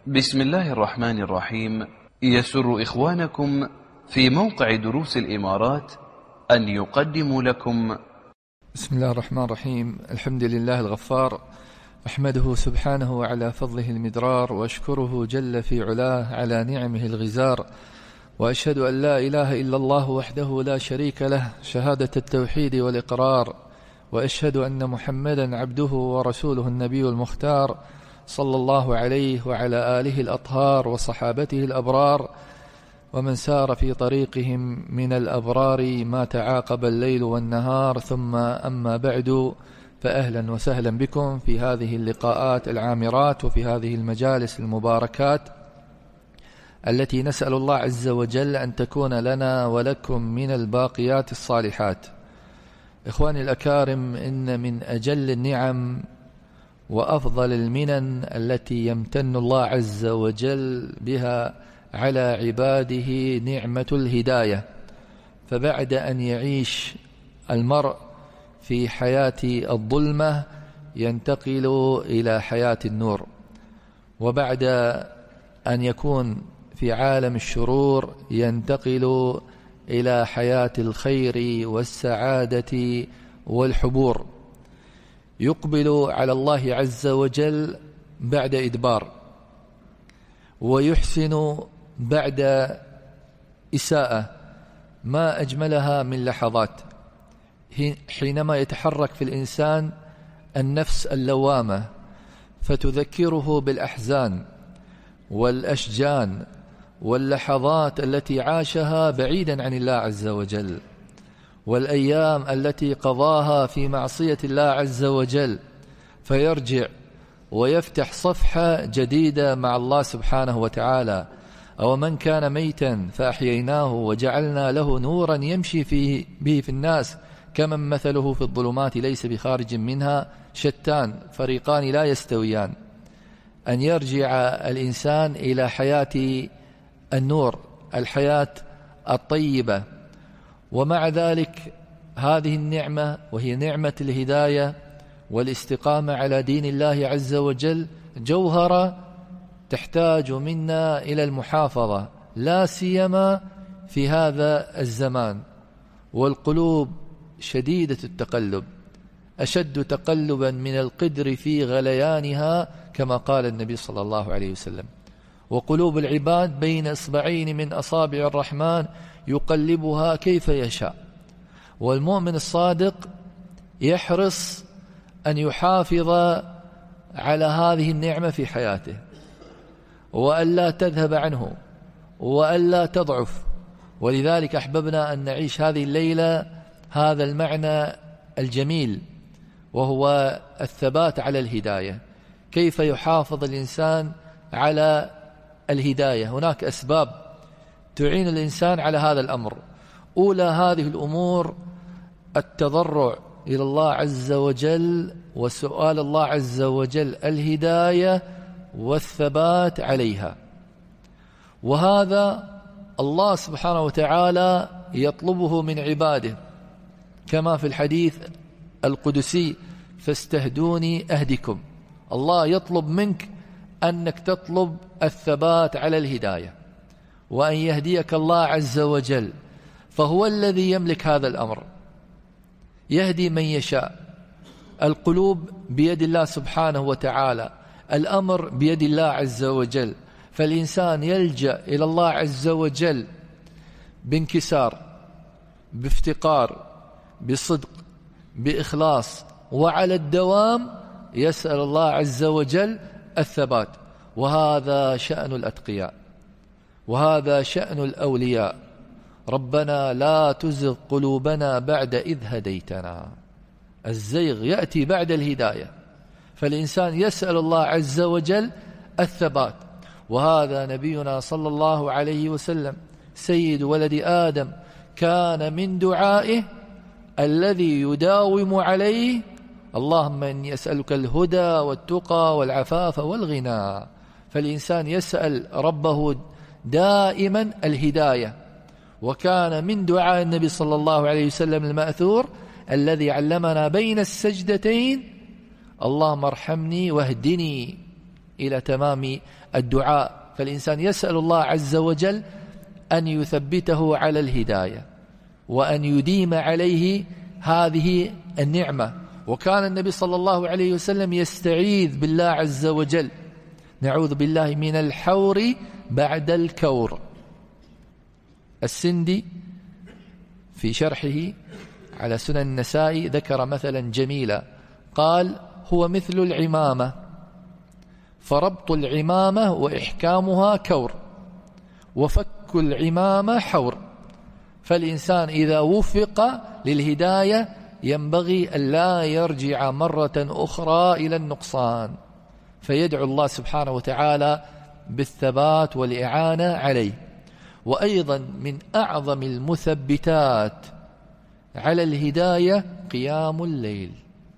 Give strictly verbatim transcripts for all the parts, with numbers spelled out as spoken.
بسم الله الرحمن الرحيم. يسر إخوانكم في موقع دروس الإمارات أن يقدموا لكم بسم الله الرحمن الرحيم. الحمد لله الغفار، أحمده سبحانه على فضله المدرار، وأشكره جل في علاه على نعمه الغزار، وأشهد أن لا إله إلا الله وحده لا شريك له شهادة التوحيد والإقرار، وأشهد أن محمدا عبده ورسوله النبي المختار، صلى الله عليه وعلى آله الأطهار وصحابته الأبرار ومن سار في طريقهم من الأبرار ما تعاقب الليل والنهار. ثم أما بعد، فأهلا وسهلا بكم في هذه اللقاءات العامرات وفي هذه المجالس المباركات التي نسأل الله عز وجل أن تكون لنا ولكم من الباقيات الصالحات. إخواني الأكارم، إن من أجل النعم وأفضل المنن التي يمتن الله عز وجل بها على عباده نعمة الهداية. فبعد أن يعيش المرء في حياة الظلمة ينتقل إلى حياة النور، وبعد أن يكون في عالم الشرور ينتقل إلى حياة الخير والسعادة والحبور. يقبل على الله عز وجل بعد إدبار، ويحسن بعد إساءة. ما أجملها من لحظات حينما يتحرك في الإنسان النفس اللوامة فتذكره بالأحزان والأشجان واللحظات التي عاشها بعيدا عن الله عز وجل، والأيام التي قضاها في معصية الله عز وجل، فيرجع ويفتح صفحة جديدة مع الله سبحانه وتعالى. أو من كان ميتا فأحييناه وجعلنا له نورا يمشي فيه به في الناس كمن مثله في الظلمات ليس بخارج منها، شتان فريقان لا يستويان. أن يرجع الإنسان إلى حياة النور، الحياة الطيبة. ومع ذلك هذه النعمة وهي نعمة الهداية والاستقامة على دين الله عز وجل جوهرة تحتاج منا إلى المحافظة، لا سيما في هذا الزمان والقلوب شديدة التقلب، أشد تقلبا من القدر في غليانها كما قال النبي صلى الله عليه وسلم. وقلوب العباد بين إصبعين من أصابع الرحمن يقلبها كيف يشاء. والمؤمن الصادق يحرص أن يحافظ على هذه النعمة في حياته، وألا تذهب عنه، وألا تضعف. ولذلك أحببنا أن نعيش هذه الليلة هذا المعنى الجميل، وهو الثبات على الهداية. كيف يحافظ الإنسان على الهداية؟ هناك أسباب تعين الإنسان على هذا الأمر. أولى هذه الأمور التضرع إلى الله عز وجل وسؤال الله عز وجل الهداية والثبات عليها. وهذا الله سبحانه وتعالى يطلبه من عباده كما في الحديث القدسي: فاستهدوني أهدكم. الله يطلب منك أنك تطلب الثبات على الهداية، وأن يهديك الله عز وجل، فهو الذي يملك هذا الأمر، يهدي من يشاء. القلوب بيد الله سبحانه وتعالى، الأمر بيد الله عز وجل. فالإنسان يلجأ إلى الله عز وجل بانكسار، بافتقار، بصدق، بإخلاص، وعلى الدوام يسأل الله عز وجل الثبات. وهذا شأن الأتقياء، وهذا شأن الأولياء. ربنا لا تزغ قلوبنا بعد إذ هديتنا. الزيغ يأتي بعد الهداية، فالإنسان يسأل الله عز وجل الثبات. وهذا نبينا صلى الله عليه وسلم سيد ولد آدم كان من دعائه الذي يداوم عليه: اللهم إني أسألك الهدى والتقى والعفاف والغنى. فالإنسان يسأل ربه دائما الهداية. وكان من دعاء النبي صلى الله عليه وسلم المأثور الذي علمنا بين السجدتين: اللهم ارحمني واهدني إلى تمام الدعاء. فالإنسان يسأل الله عز وجل أن يثبته على الهداية وأن يديم عليه هذه النعمة. وكان النبي صلى الله عليه وسلم يستعيذ بالله عز وجل: نعوذ بالله من الحور بعد الكور. السندي في شرحه على سنن النسائي ذكر مثلا جميلا، قال: هو مثل العمامة، فربط العمامة وإحكامها كور، وفك العمامة حور. فالإنسان إذا وفق للهداية ينبغي أن لا يرجع مرة أخرى إلى النقصان، فيدعو الله سبحانه وتعالى بالثبات والإعانة عليه. وأيضا من أعظم المثبتات على الهداية قيام الليل.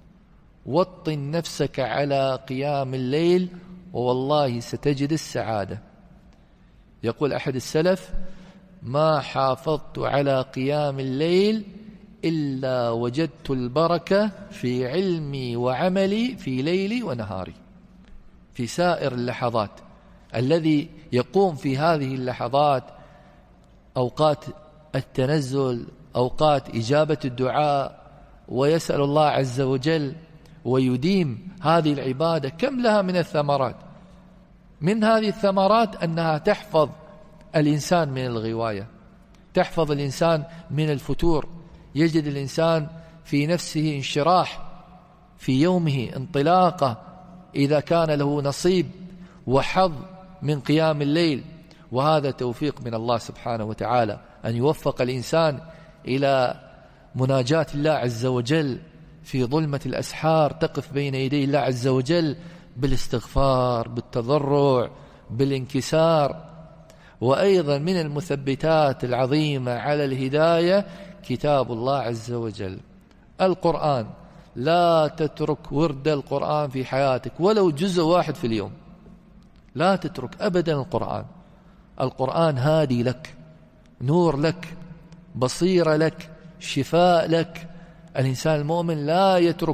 وطن نفسك على قيام الليل ووالله ستجد السعادة. يقول أحد السلف: ما حافظت على قيام الليل إلا وجدت البركة في علمي وعملي في ليلي ونهاري. في سائر اللحظات الذي يقوم في هذه اللحظات، أوقات التنزل، أوقات إجابة الدعاء، ويسأل الله عز وجل ويديم هذه العبادة، كم لها من الثمرات. من هذه الثمرات أنها تحفظ الإنسان من الغواية، تحفظ الإنسان من الفتور. يجد الإنسان في نفسه انشراح في يومه، انطلاقة إذا كان له نصيب وحظ من قيام الليل. وهذا توفيق من الله سبحانه وتعالى، أن يوفق الإنسان إلى مناجاة الله عز وجل في ظلمة الأسحار، تقف بين يدي الله عز وجل بالاستغفار، بالتضرع، بالانكسار. وأيضا من المثبتات العظيمة على الهداية كتاب الله عز وجل، القرآن. لا تترك ورد القرآن في حياتك ولو جزء واحد في اليوم، لا تترك أبدا القرآن. القرآن هادي لك، نور لك، بصيرة لك، شفاء لك. الإنسان المؤمن لا يترك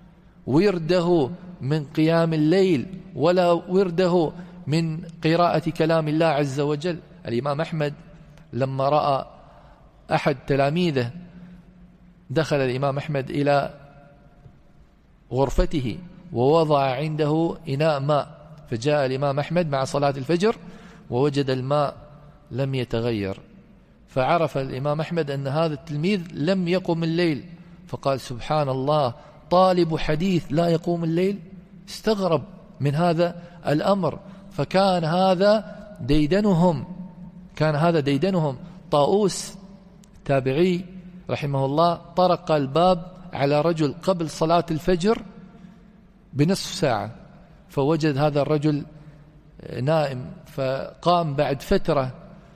ورده من قيام الليل ولا ورده من قراءة كلام الله عز وجل. الإمام أحمد لما رأى أحد تلاميذه، دخل الإمام أحمد إلى غرفته ووضع عنده إناء ماء، فجاء الإمام أحمد مع صلاة الفجر ووجد الماء لم يتغير، فعرف الإمام أحمد أن هذا التلميذ لم يقم الليل، فقال: سبحان الله، طالب حديث لا يقوم الليل. استغرب من هذا الأمر، فكان هذا ديدنهم، كان هذا ديدنهم. طاووس تابعي رحمه الله طرق الباب على رجل قبل صلاة الفجر بنصف ساعة، فوجد هذا الرجل نائم، فقام بعد فترة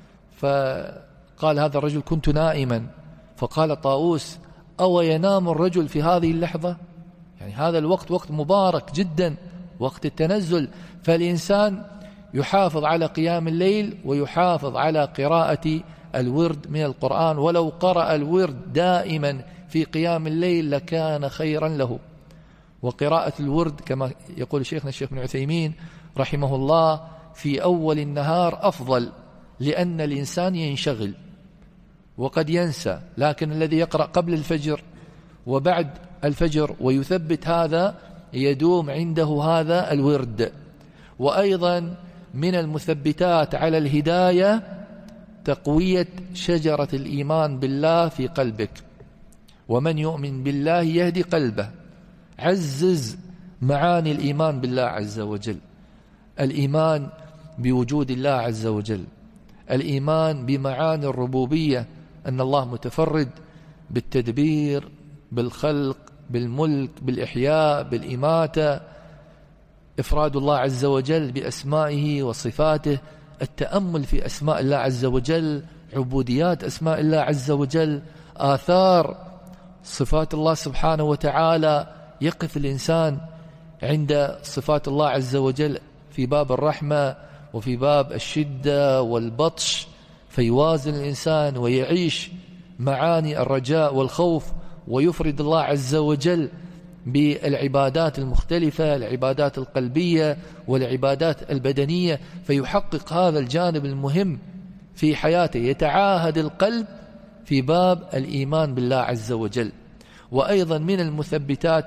فقال هذا الرجل: كنت نائما. فقال طاووس: أو ينام الرجل في هذه اللحظة؟ يعني هذا الوقت وقت مبارك جدا، وقت التنزل. فالإنسان يحافظ على قيام الليل ويحافظ على قراءة الورد من القرآن، ولو قرأ الورد دائما في قيام الليل لكان خيرا له. وقراءة الورد كما يقول شيخنا الشيخ ابن عثيمين رحمه الله في أول النهار أفضل، لأن الإنسان ينشغل وقد ينسى، لكن الذي يقرأ قبل الفجر وبعد الفجر ويثبت هذا يدوم عنده هذا الورد. وأيضا من المثبتات على الهداية تقوية شجرة الإيمان بالله في قلبك. ومن يؤمن بالله يهدي قلبه. عزز معاني الإيمان بالله عز وجل، الإيمان بوجود الله عز وجل، الإيمان بمعاني الربوبية، أن الله متفرد بالتدبير، بالخلق، بالملك، بالإحياء، بالإماتة. إفراد الله عز وجل بأسمائه وصفاته، التأمل في أسماء الله عز وجل، عبوديات أسماء الله عز وجل، آثار صفات الله سبحانه وتعالى. يقف الإنسان عند صفات الله عز وجل في باب الرحمة وفي باب الشدة والبطش، فيوازن الإنسان ويعيش معاني الرجاء والخوف، ويفرد الله عز وجل بالعبادات المختلفة، العبادات القلبية والعبادات البدنية، فيحقق هذا الجانب المهم في حياته، يتعاهد القلب في باب الإيمان بالله عز وجل. وأيضا من المثبتات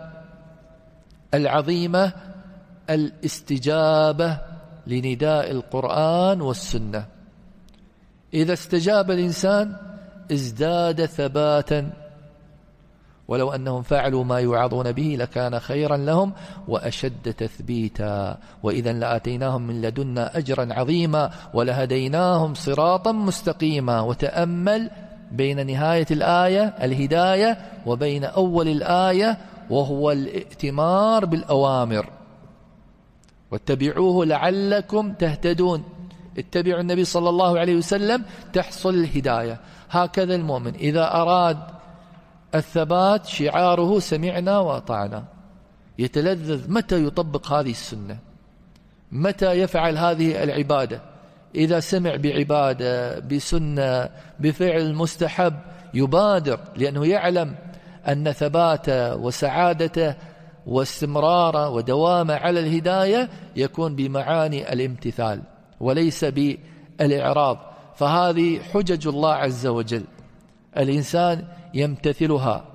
العظيمة الاستجابة لنداء القرآن والسنة. إذا استجاب الإنسان ازداد ثباتا، ولو أنهم فعلوا ما يوعظون به لكان خيرا لهم وأشد تثبيتا، وإذا لآتيناهم من لدنا أجرا عظيما ولهديناهم صراطا مستقيما. وتأمل بين نهاية الآية الهداية وبين أول الآية وهو الائتمار بالأوامر، واتبعوه لعلكم تهتدون. اتبعوا النبي صلى الله عليه وسلم تحصل الهداية. هكذا المؤمن إذا أراد الثبات شعاره سمعنا وأطعنا، يتلذذ متى يطبق هذه السنة، متى يفعل هذه العبادة. إذا سمع بعبادة بسنة بفعل مستحب يبادر، لأنه يعلم أن ثباته وسعادته واستمراره ودوامه على الهداية يكون بمعاني الامتثال وليس بالإعراض. فهذه حجج الله عز وجل، الإنسان يمتثلها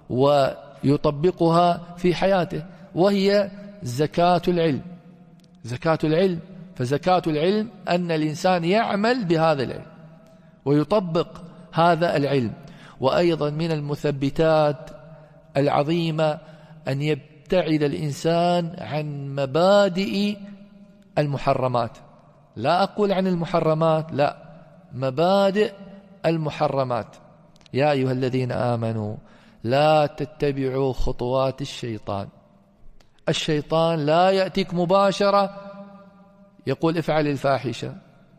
ويطبقها في حياته، وهي زكاة العلم. زكاة العلم، فزكاة العلم أن الإنسان يعمل بهذا العلم ويطبق هذا العلم. وأيضا من المثبتات العظيمة أن يبتعد الإنسان عن مبادئ المحرمات. لا أقول عن المحرمات، لا، مبادئ المحرمات. يا أيها الذين آمنوا لا تتبعوا خطوات الشيطان. الشيطان لا يأتيك مباشرة يقول افعل الفاحشة،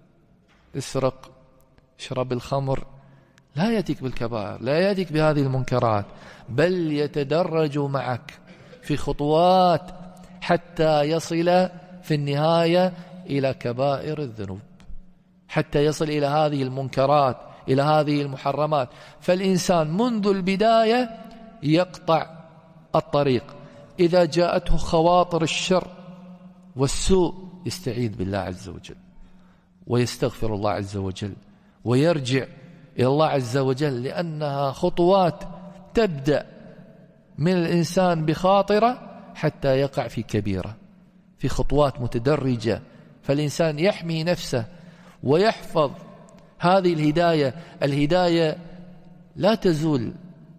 اسرق، اشرب الخمر، لا يأتيك بالكبائر، لا يأتيك بهذه المنكرات، بل يتدرج معك في خطوات حتى يصل في النهاية إلى كبائر الذنوب، حتى يصل إلى هذه المنكرات، إلى هذه المحرمات. فالإنسان منذ البداية يقطع الطريق. إذا جاءته خواطر الشر والسوء يستعيذ بالله عز وجل ويستغفر الله عز وجل ويرجع إلى الله عز وجل، لأنها خطوات تبدأ من الإنسان بخاطرة حتى يقع في كبيرة، في خطوات متدرجة. فالإنسان يحمي نفسه ويحفظ هذه الهداية. الهداية لا تزول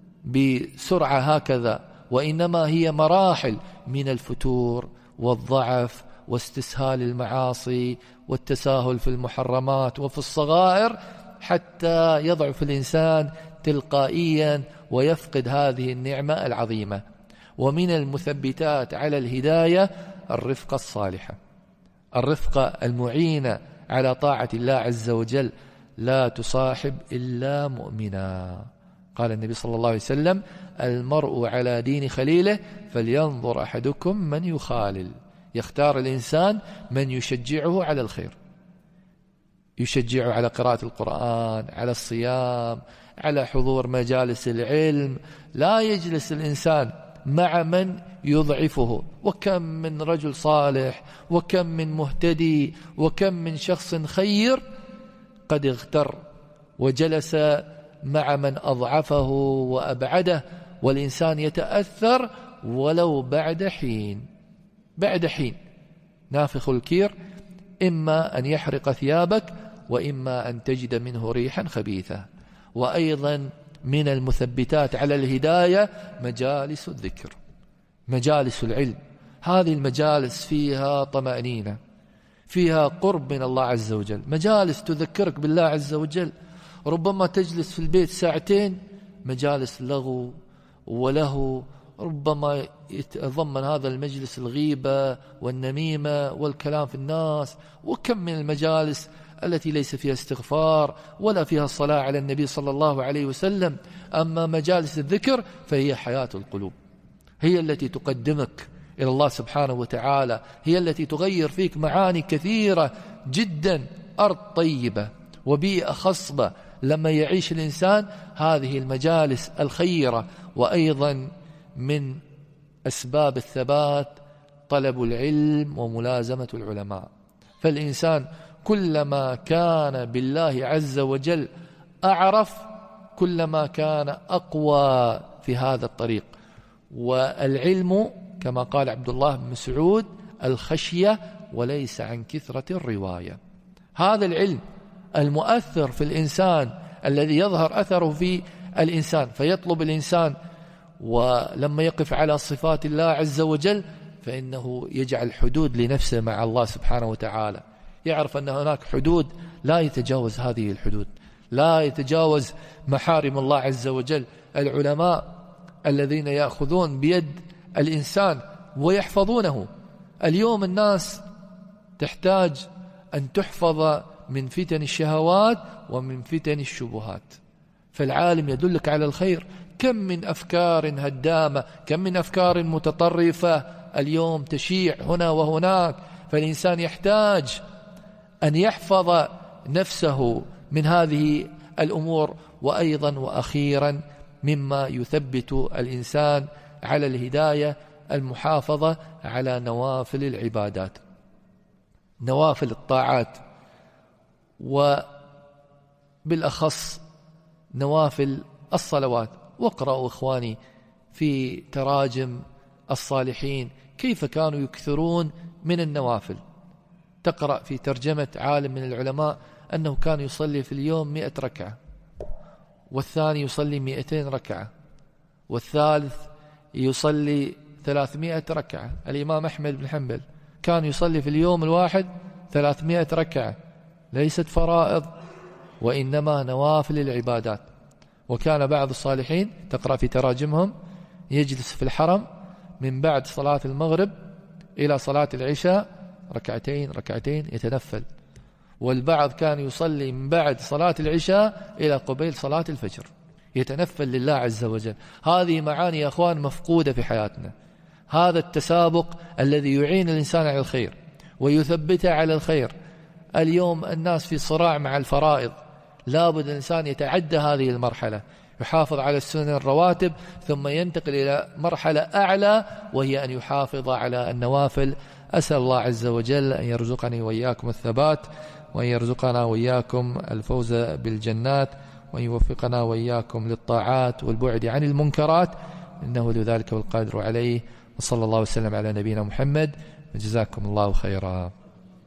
بسرعة هكذا، وإنما هي مراحل من الفتور والضعف واستسهال المعاصي والتساهل في المحرمات وفي الصغائر، حتى يضعف الإنسان تلقائيا ويفقد هذه النعمة العظيمة. ومن المثبتات على الهداية الرفقة الصالحة، الرفقة المعينة على طاعة الله عز وجل. لا تصاحب إلا مؤمنا. قال النبي صلى الله عليه وسلم المرء على دين خليله فلينظر أحدكم من يخالل. يختار الإنسان من يشجعه على الخير، يشجعه على قراءة القرآن، على الصيام، على حضور مجالس العلم. لا يجلس الإنسان مع من يضعفه. وكم من رجل صالح وكم من مهتدي وكم من شخص خير قد اغتر وجلس مع من أضعفه وأبعده، والإنسان يتأثر ولو بعد حين. بعد حين نافخ الكير إما أن يحرق ثيابك وإما أن تجد منه ريحا خبيثة. وأيضا من المثبتات على الهداية مجالس الذكر، مجالس العلم. هذه المجالس فيها طمأنينة، فيها قرب من الله عز وجل، مجالس تذكرك بالله عز وجل. ربما تجلس في البيت ساعتين مجالس لغو وله، ربما يتضمن هذا المجلس الغيبة والنميمة والكلام في الناس. وكم من المجالس التي ليس فيها استغفار ولا فيها الصلاة على النبي صلى الله عليه وسلم. أما مجالس الذكر فهي حياة القلوب، هي التي تقدمك إلى الله سبحانه وتعالى، هي التي تغير فيك معاني كثيرة جدا. أرض طيبة وبيئة خصبة لما يعيش الإنسان هذه المجالس الخيرة. وأيضا من أسباب الثبات طلب العلم وملازمة العلماء. فالإنسان كلما كان بالله عز وجل أعرف كلما كان أقوى في هذا الطريق. والعلم كما قال عبد الله بن مسعود الخشية وليس عن كثرة الرواية. هذا العلم المؤثر في الإنسان الذي يظهر أثره في الإنسان، فيطلب الإنسان ولما يقف على صفات الله عز وجل فإنه يجعل حدود لنفسه مع الله سبحانه وتعالى، يعرف أن هناك حدود لا يتجاوز هذه الحدود، لا يتجاوز محارم الله عز وجل. العلماء الذين يأخذون بيد الإنسان ويحفظونه. اليوم الناس تحتاج أن تحفظ من فتن الشهوات ومن فتن الشبهات، فالعالم يدلك على الخير. كم من أفكار هدامة، كم من أفكار متطرفة اليوم تشيع هنا وهناك، فالإنسان يحتاج أن يحفظ نفسه من هذه الأمور. وأيضا وأخيرا مما يثبت الإنسان على الهداية المحافظة على نوافل العبادات، نوافل الطاعات، وبالأخص نوافل الصلوات. واقرأوا إخواني في تراجم الصالحين كيف كانوا يكثرون من النوافل. تقرأ في ترجمة عالم من العلماء أنه كان يصلي في اليوم مئة ركعة، والثاني يصلي مئتين ركعة، والثالث يصلي ثلاثمائة ركعة. الإمام أحمد بن حنبل كان يصلي في اليوم الواحد ثلاثمائة ركعة، ليست فرائض وإنما نوافل العبادات. وكان بعض الصالحين تقرأ في تراجمهم يجلس في الحرم من بعد صلاة المغرب إلى صلاة العشاء ركعتين ركعتين يتنفل، والبعض كان يصلي من بعد صلاة العشاء إلى قبيل صلاة الفجر يتنفل لله عز وجل. هذه معاني يا أخوان مفقودة في حياتنا. هذا التسابق الذي يعين الإنسان على الخير ويثبته على الخير. اليوم الناس في صراع مع الفرائض، لابد الإنسان يتعدى هذه المرحلة، يحافظ على السنن الرواتب، ثم ينتقل إلى مرحلة أعلى وهي أن يحافظ على النوافل. أسأل الله عز وجل أن يرزقني وإياكم الثبات، وأن يرزقنا وإياكم الفوز بالجنات، وأن يوفقنا وإياكم للطاعات والبعد عن المنكرات، إنه لذلك والقادر عليه. وصلى الله وسلم على نبينا محمد، وجزاكم الله خيرا.